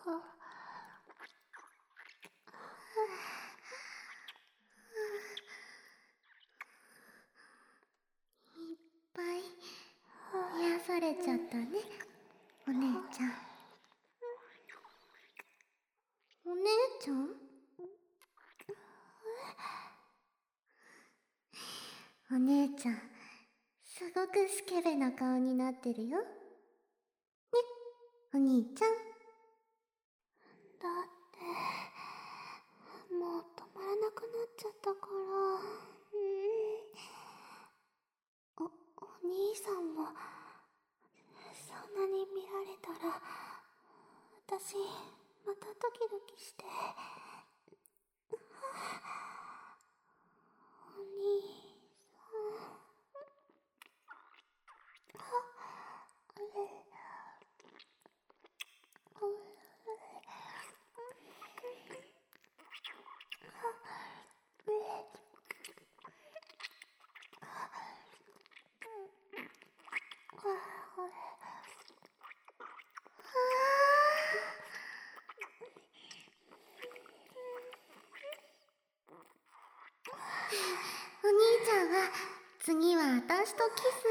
いっぱい癒されちゃったね、お姉ちゃん。お姉ちゃん？お姉ちゃん、すごくスケベな顔になってるよ。ね、お兄ちゃん。だって、もう止まらなくなっちゃったから。お兄さんも、そんなに見られたら、私、またドキドキして。お兄さん。お兄ちゃんは次は私とキス。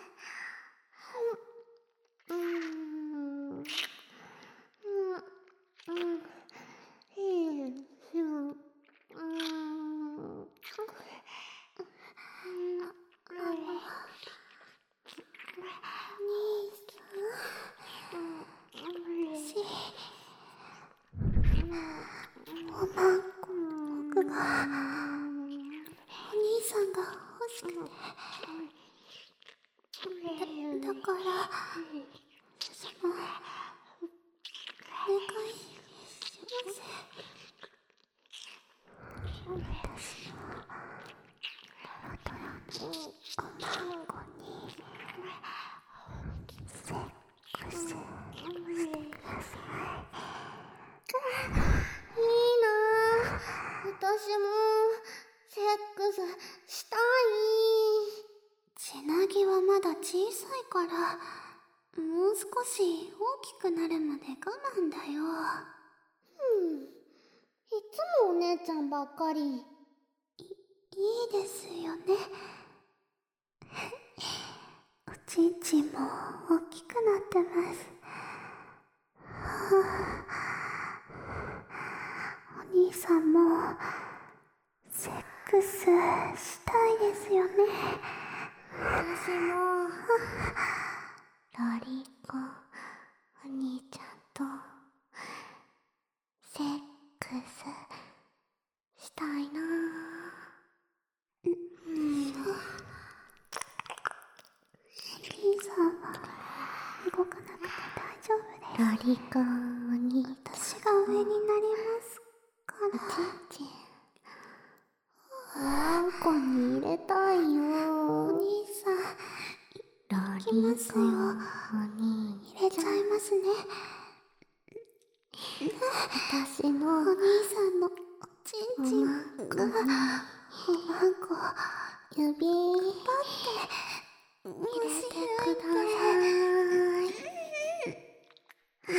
僕がお兄さんが欲しくて、だからそのお願いします。私のトロトロにおまんこにセックスしてください。いいなぁ、私もセックスしたい。ちなぎはまだ小さいから、もう少し大きくなるまで我慢だよ。いつもお姉ちゃんばっかり。いいですよね。おちんちんも大きくなってます。お兄さんもセックスしたいですよね。私もロリコンお兄ちゃんとセックスしたいな。お兄さんは動かなくて大丈夫です。ロリコンお兄ちゃん、私が上になりますから。おちんちんあんこに入れたいよ。お兄さん、ロリコンお兄ちゃん入れちゃいますね。私のお兄さんのおちんちんがおまんこ指張って入れてください。お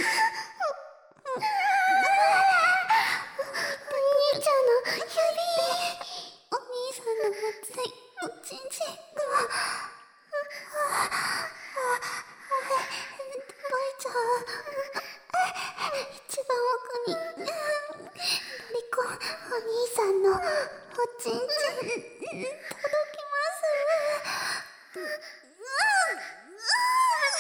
兄ちゃんの指、お兄さんの熱いおちんちんがバイちゃん、一番奥にロリコンお兄さんのおちんちん届きます。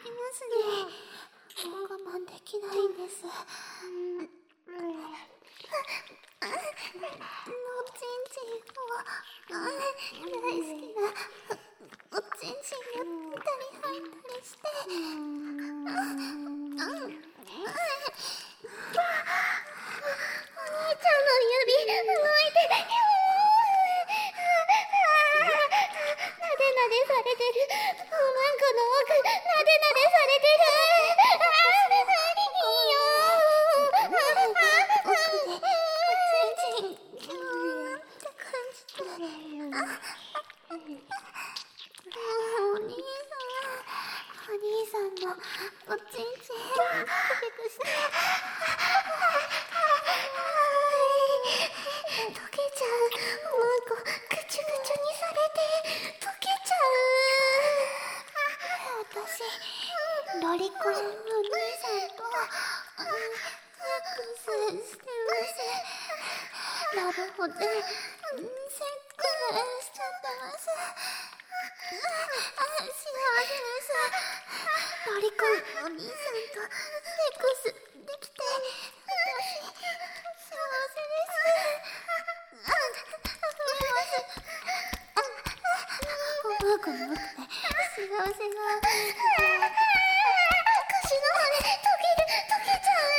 ますね。もう我慢できないんです。おちんちんを大好きなおちんちんが出たり入ったりして、お兄ちゃんの指動いて、なでなでされてる。おまんこの奥なでなでされてる。いいよ。奥でおちんちんキューンって感じて、お兄さんのおちんちんピクピクして溶けちゃう。おまんこぐちゅぐちゅにされて溶けちゃう。私ロリコンお兄さんとセックスしてます。ラブホでセックスしちゃってます。幸せです。ロリコンお兄さんとセックスできて私幸せです。おまんこの奥で幸せが腰の骨溶けちゃう。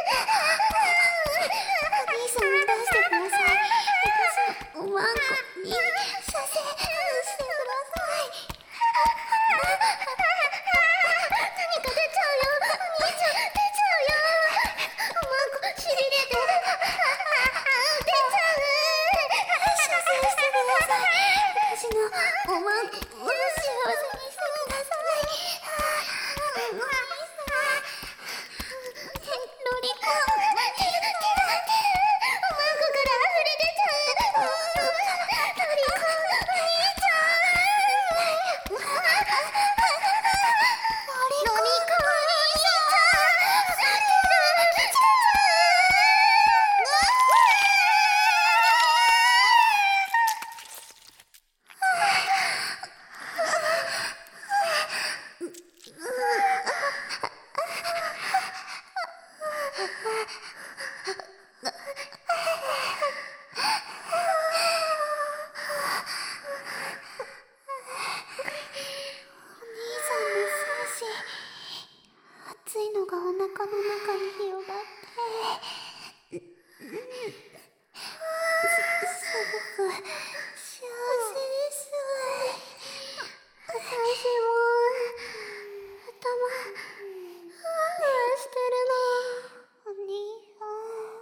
お兄さん出してください。私おまんこに射精してください。何か出ちゃうよ。お兄ちゃん出ちゃうよ。おまんこしびれて出ちゃう。射精してください。私のおまんこを幸せにしてください。お兄さんロリコンおまんこから溢れ出ちゃう。ロリコンお兄ちゃん。ロリコンお兄ちゃん。熱いのがお腹の中に広がってすごく幸せです。私も頭回してるの。お兄さん。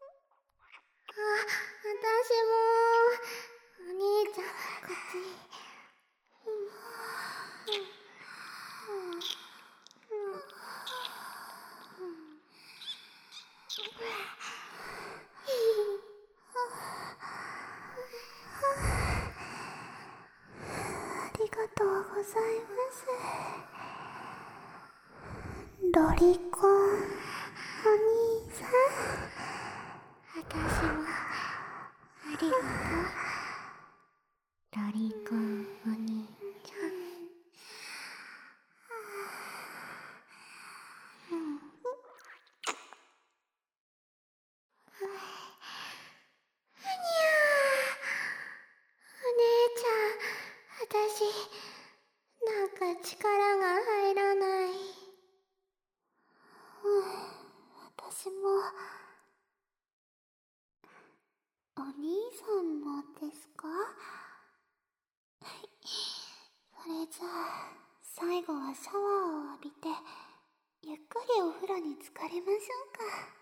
私もお兄ちゃんこっち。ありがとうございます。ロリコンお兄さん。私もありがとう。ロリコンお兄ちゃん。私、なんか力が入らない。私も。お兄さんもですか？それじゃあ、最後はシャワーを浴びて、ゆっくりお風呂に浸かりましょうか。